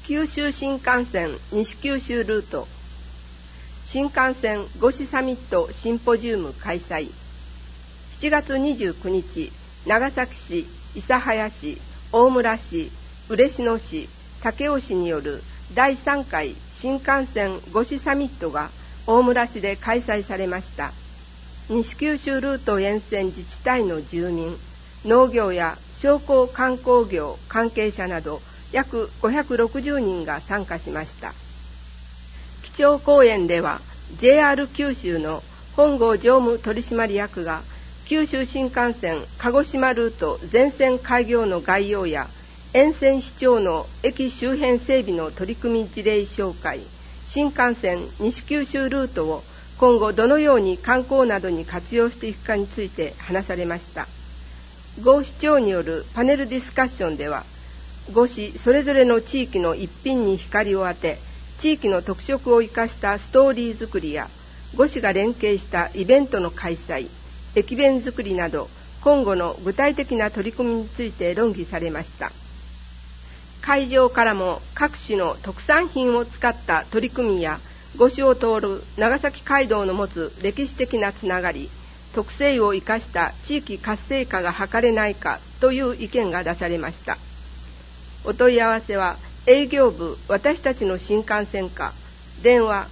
九州新幹線西九州ルート、新幹線5市サミットシンポジウム開催。7月29日、長崎市、諫早市、大村市、嬉野市、武雄市による第3回新幹線5市サミットが大村市で開催されました。西九州ルート沿線自治体の住民、農業や商工観光業関係者など約560人が参加しました。基調講演では JR 九州の本郷常務取締役が九州新幹線鹿児島ルート全線開業の概要や沿線市町の駅周辺整備の取り組み事例紹介、新幹線西九州ルートを今後どのように観光などに活用していくかについて話されました。5市長によるパネルディスカッションでは、5市それぞれの地域の一品に光を当て、地域の特色を生かしたストーリー作りや、5市が連携したイベントの開催、駅弁作りなど、今後の具体的な取り組みについて論議されました。会場からも各市の特産品を使った取り組みや、5市を通る長崎街道の持つ歴史的なつながり、特性を生かした地域活性化が図れないかという意見が出されました。お問い合わせは営業部私たちの新幹線課、電話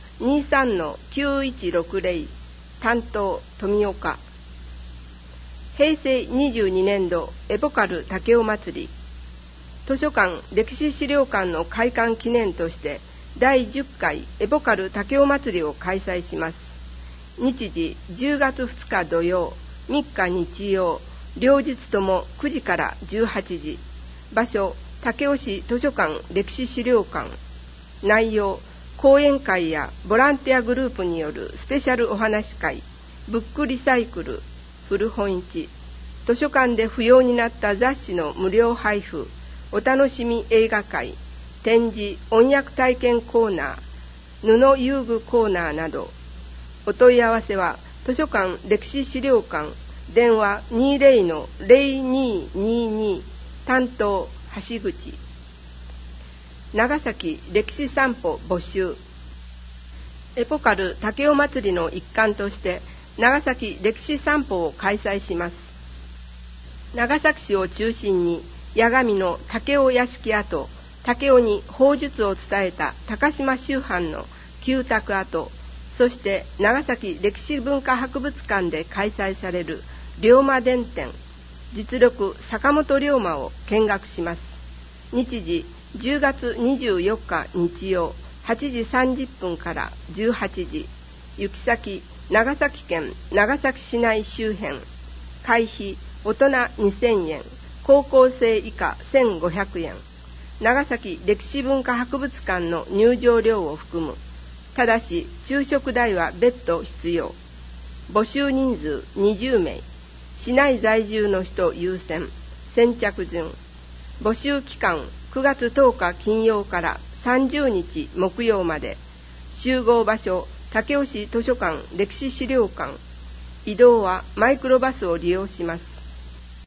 23-9160 担当富岡。平成22年度エポカル武雄祭り、図書館歴史資料館の開館記念として第10回エポカル武雄祭りを開催します。日時10月2日土曜、3日日曜、両日とも9時から18時。場所、武雄市図書館歴史資料館。内容、講演会やボランティアグループによるスペシャルお話会、ブックリサイクル、古本市、図書館で不要になった雑誌の無料配布、お楽しみ映画会、展示、音訳体験コーナー、布遊具コーナーなど。お問い合わせは図書館歴史資料館、電話 20-0222 担当橋口。長崎歴史散歩募集。エポカル武雄祭りの一環として長崎歴史散歩を開催します。長崎市を中心に八神の武雄屋敷跡、武雄に砲術を伝えた高島秋藩の旧宅跡、そして長崎歴史文化博物館で開催される龍馬伝展、実力坂本龍馬を見学します。日時10月24日日曜8時30分から18時。行き先長崎県長崎市内周辺。会費大人2000円、高校生以下1500円。長崎歴史文化博物館の入場料を含む。ただし昼食代は別途必要。募集人数20名。市内在住の人優先。先着順。募集期間9月10日金曜から30日木曜まで。集合場所武雄市図書館歴史資料館。移動はマイクロバスを利用します。